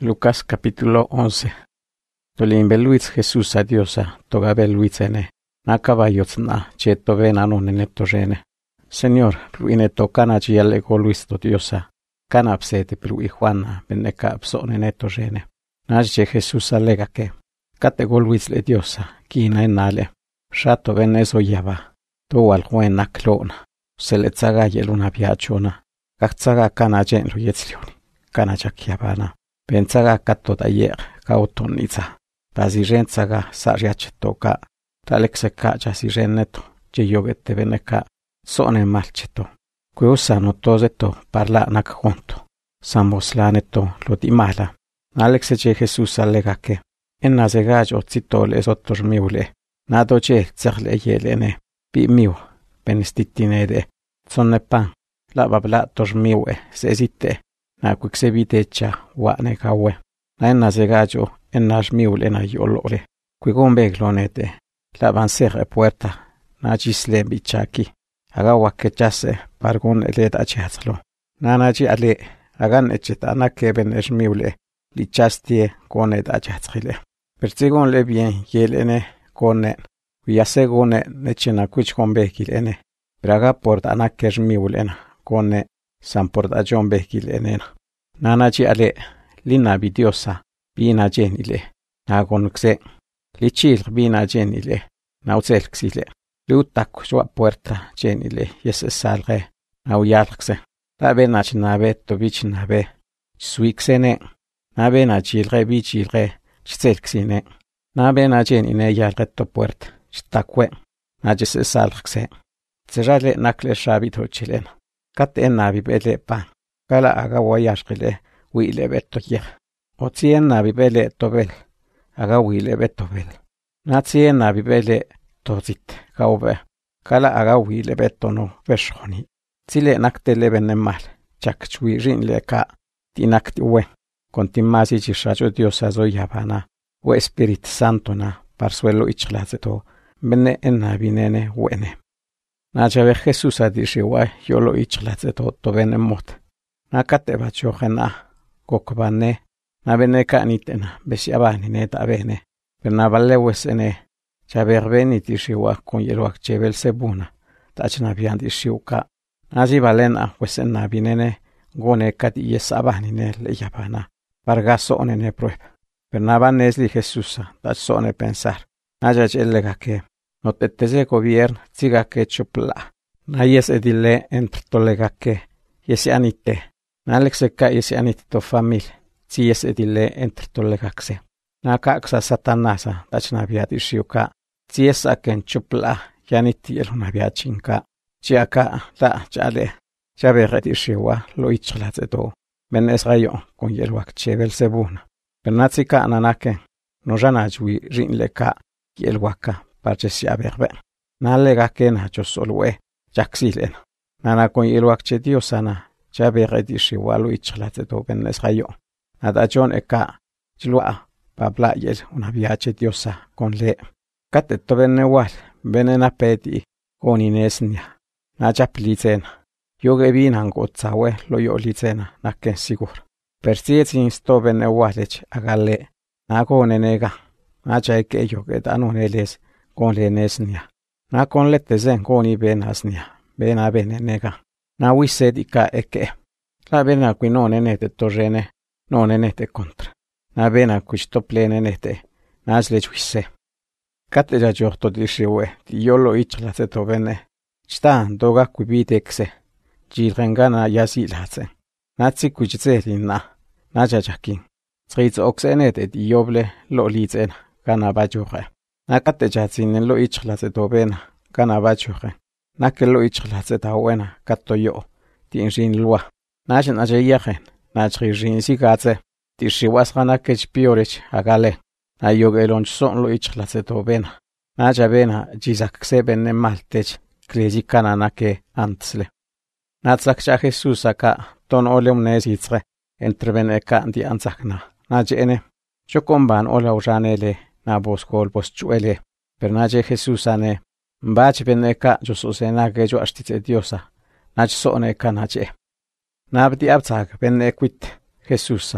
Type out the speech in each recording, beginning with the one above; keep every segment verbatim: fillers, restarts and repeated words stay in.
Lucas capítulo once. Tolimbeluitz Jesús a Diosa, togabeluitzene, na caballotzna, cheto venano nenetorene. Señor, pluine tocana giale goluisto Diosa, canapsete plui Juana, beneca absone netorene. Naje Jesús alega que, cate goluizle Diosa, kina enale, shato venezo yaba, to al juena clona, se le tzaga yeluna viachona, kachzaga cana jen lo yetzlioni, cana jakiabana. Pensaga kato tayer kautonitza. Tazirenzaga sariachetoka. Talexeka jasireneto. Jeyogete veneka. Sone malcheto. Kuusano tozeto parla nakjonto. Samoslaneto lo dimala. Alexe je Jesús alega que. En nazegallo tzitole sotor miule. Nado je tzerle yelene. Bi miu. Penestitinede. Sonne pan. La babla tor miue. Sezite. Na kuiksevitecha wane kawe. Na enna segajo enna miul ena yolole. Kuigombegloonete. La vansere puerta. Na gisle bichaki. Aga wakechase pargun eled achiatzlo. Na naji ale. Agan echet anakeben esmiule. Lichastie konet achiatzile. Pertsigon le bien yelene konen. Kuyasegone nechena kuichgombegilene. Braga port anakesmiulena kone. San porta John Behkilenen. Nanaji ale, lina bidiosa, bina genile, nagonxe, lichil bina genile, nauzelxile, liutak sua puerta genile, yes salre, nauyalxe, la benach nabe to bich nabe, suixene, nabe nachilre bichilre, chzelxine, nabe nagenine yalreto puerta, chtakwe, najes salxe, zerale nakle shabito chilen. Kat enna bibele pa. Kala aga wayashkile wile beto yeh. Otsi enna bibele tobel. Aga wile beto bel. Natsi enna bibele tozit kaube. Kala aga wile beto no veshoni. Tsile naktele benemal. Chakchui rinle ka. Tinakti we. Contimasi chishacho Dios azo yabana. We Spirit Santo na. Parsuelo ichlazeto. Bene enna binene wene. Najabe Jesús adishiwa yolo ichlatzeto to benemot. Nakate bachojena kokbane. Nabeneka anitena besiabani neta bene. Bernabale wesene. Chaberbeni tishiwa con yeloak chebel sebuna. Tachnabian dishiuka. Nazi balena wesena binene. Gone kat yesabani ne le yabana. Pargaso onene prueba. Bernabanesli Jesúsa. Tachsone pensar. Najaj elega que. No te tese gobierno, siga que chupla. Na yes edile entre tolega que, yes anite. Na lexeca yes anite to famil, si yes edile entre tolega que. Na caxa satanasa, tachna viadishiuka, si yes aken chupla, yaniti el una viachinka. Chiaka, la chale, chabe redishiwa, lo ichlatzeto. Ben esrayo, con yeluak chevel sebuna. Benatzika ananake, no janajwi rinleka, yeluaka. Parchesia berbe. Nalega kena josolwe, jaxilen. Nana con iluakche diosana, jaberedishi walu ichlateto benesrayo. Nada John eka, jlua, babla yel, una viache diosa, con le. Cateto benewal, benena peti, con inesnia. Naja plizen. Yoge vinan gotzawe, lo yo lizena, naken sigur. Persietsin sto benewalech, agale. Nago nenega. Naja eke yoge danuneles. Con le nesnia. Na con le tezen con i benasnia. Bena bene nega. Na wisedika eke. La bena qui non enete torrene. Non enete contra. Na bena qui stople enete. Nasle wisse. Cate già giorto di shiwe. Di yolo ichlazeto bene. Sta doga qui bitexe. Jirengana yasilhaze. Nazi qui jzelina. Na jajakin. Triz oxenete di yoble lo lizen. Gana bajure. Nakate jatsin lo ichlazeto bena, kana bachuche. Nake lo ichlazeta wena, kato yo, tin rin lua. Nashin ajayachen, nachri rin sigatze, tishiwas ganakech piorich agale. Nayogelon son lo ichlazeto bena. Naja bena, jizak seben ne maltech, klejikana nake antsle. Natzakcha Jesús aka, ton oleum nesitzre, entre beneka di antzakna. Najene, chokomban ola ujanele. Na bos kol bos chuele, per naje Jesús ane, mbach beneka yo sosena que yo astitze diosa, nach sone kanache. Nabdi abzag benequit Jesúsa,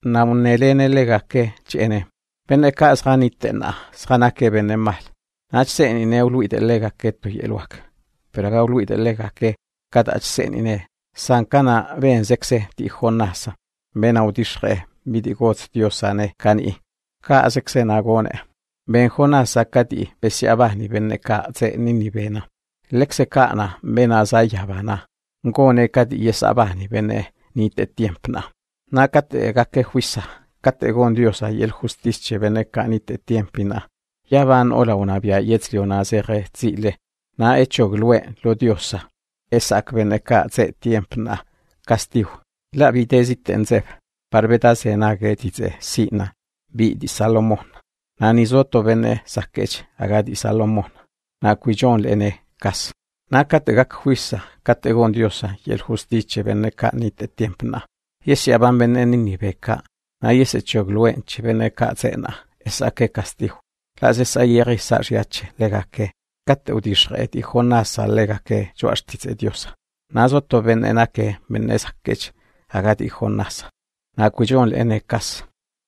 namunelene legake chene. Benne ka sganitena, sganake benne mal. Nachseni ne uluite legake to yeluak. Pero ga uluite legake katachseni ne. Sankana ven sekse ti Jonasa. Ben audishre midigot diosane kani. Ka sekse nagone. Ben Jonasa kati besiabani benne ka tse nini bena. Lekse kana bena zayabana. Ngone kati yesabani bene nite tiempna. Na kate gake huisa. Kate gon diosa y el justice bene kanite tiempina. Yaban ola una via yetzliona zere zile. Na echo glue lo diosa. Esak bene ka tse tiempna. Castiu. La vitezit enzep. Parbeta se nagetitze sina. Bi di Salomon. Na nizoto bene sakech agadi Salomon. Na cuijon lene kas. Na kate gak huisa. Kate gon diosa y el justice bene kanite tiempna. Yesi aban bene ninibeka. Na yese chogluen che bene ka tsena. Esake castiu. La zesa yeri sajiache legake. Kate udishre di Jonasa legake joastitze diosa. Na zoto bene nake bene sakech agadi Jonasa. Na cuijon lene kas.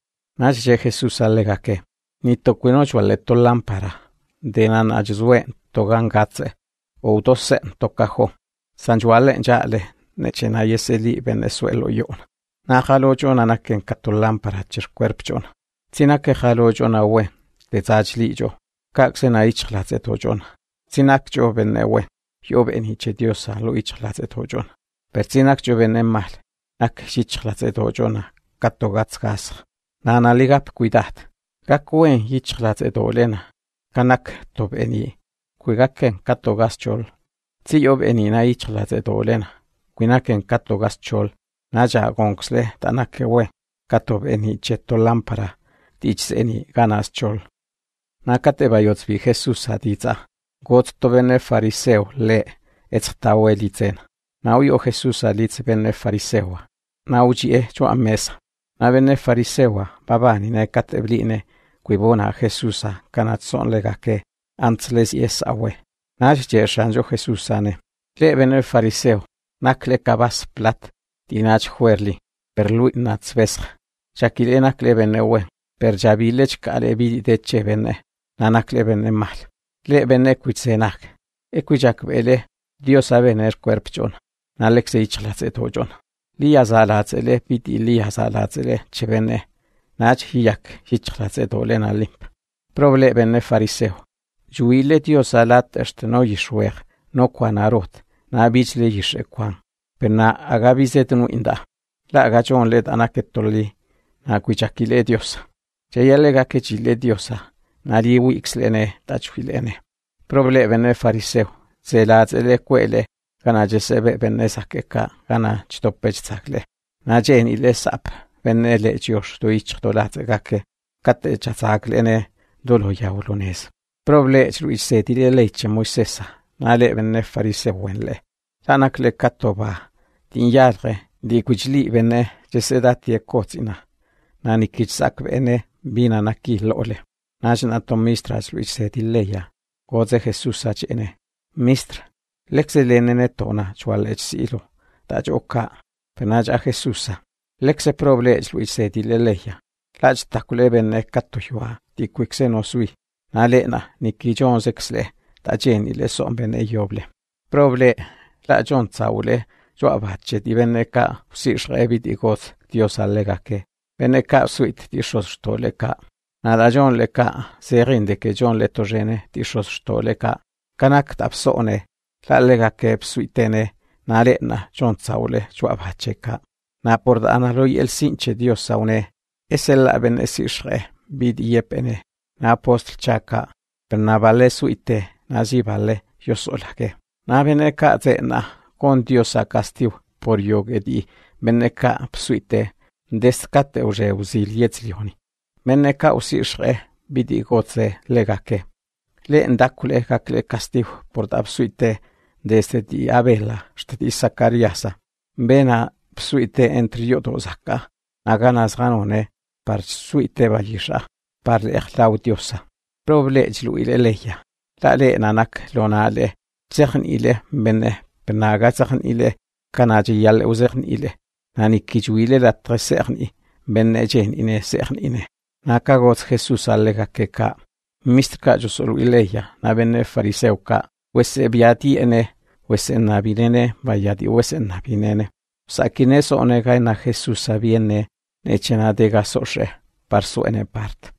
Na je Jesus legake. Ni toquino chuale to lámpara. Denan ajzue togan gatse. O dose tokajo. Sanjuale jale. Nechena yeseli Venezuelo yon. Na jalo jona naken kato lámpara chir cuerp jona. Tina ke jalo jona we. De zajli jo. Kakse na ichlatze to jona. Tinak jo bene we. Yo beni che diosa lo ichlatze to jona. Per tinak jo bene mal. Nak ichlatze to jona. Kato gatskas. Na naligap cuidad. Kakuen ichlatze to lena. Kanak to beni. Kuigaken kato gaschol. Si yo beni na ichlatze to lena. Kuinaken kato gaschol. Naja gongsle tanake we. Kato beni cheto lámpara. Tichseni ganas chol. Nakate bayotzvi Jesus aditza. Got to bene fariseo le. Etztawe litzen. Nauyo Jesus alitz bene farisewa. Nauji cho a mesa. Na bene farisewa. Babani na kate bline. Kuibona Jesusa. Kanatson legake. Antzles yes awe. Najje shanjo Jesusane. Le bene fariseo. Nakle kabas plat. Dinach huerli. Per lui natzvesra. Chakilena klebene we. Per jabilech kale videche bene. Nanakle bene mal. Le bene kuitsenak. Ekuijak bele. Dios avener cuerpjon. Nalexe ichlatze tojon. Lia zalatzele piti lia zalatzele chebene. Nach hiyak ichlatze dolena limp. Proble bene fariseo. Juile Dios alat est no yishwer. No kwanarot. Na bichle yishekwan. Pena agabizet nu inda. La agajon led anaketoli. Na kuichakile Dios. Cheyalega que chile diosa. Nari wixlene tachwilene. Proble bene fariseo. Zelatzele kwele. Gana jesebe bene sakeka. Gana chitopechzakle. Na jeni le sap. Bene le jios do ich dolatze gake. Kate chazaklene. Dolo yaulunes. Proble chluise dire leche Moisesa. Nale bene fariseo wenle. Tanakle katoba. Din yadre. Di kujli bene. Jesedatie kotzina. Nani kitsak bene. Bina naki lole. Najna to mistras luise di leia. Goze Jesus achene. Mistra. Lexe lenene tona chual ech silo. Taj oka. Penaj a Jesusa. Lexe proble ech luise di leia. Laj takule bene katoyua. Di quixe sui. Na lena niki Jones exle. Tajeni le son bene yoble. Proble la John tsaule. Jo abache di bene ka. Sish rebi di goz. Dios allegake. Bene ka suit di shosto le ka. Nada John le ka. Se rinde ke John le tojene di shosto le ka. Kanak tapsone. La lega ke psuitene. Na lena John tsaule. Jo abache ka. Na por danaroi el sinche Dios saune. Es el la bene sishre. Bid yepene. Na apostol chaka. Per na vale suite. Na zivale. Yo solake. Na bene ka zena. Con Dios a castiu. Por yogedi. Bene ka psuite. Deskate uje uzil yetzlioni. Menne ka usishre bidi goze legake. Le ndakule kakle castiu por absuite desde di Abela, stedi Zacariasa. Bena psuite entre yodozaka. Aganas ganone par suite valisha. Par le echlaudiosa. Proble jluile leia. La le nanak lonale. Zechn ile bene benaga zechn ile. Kanaji yal uzechn ile. Nani kijuile la treserni. benne jen ine se'an ine. Nakagots Jesús alega que ka. Mistka yosolu ileya, na benne fariseo ka. Wese biati ene, wese nabinene, vayati wese nabinene. Sakineso onegai na Jesús sabiene, nechena de gasoshe, parso ene part.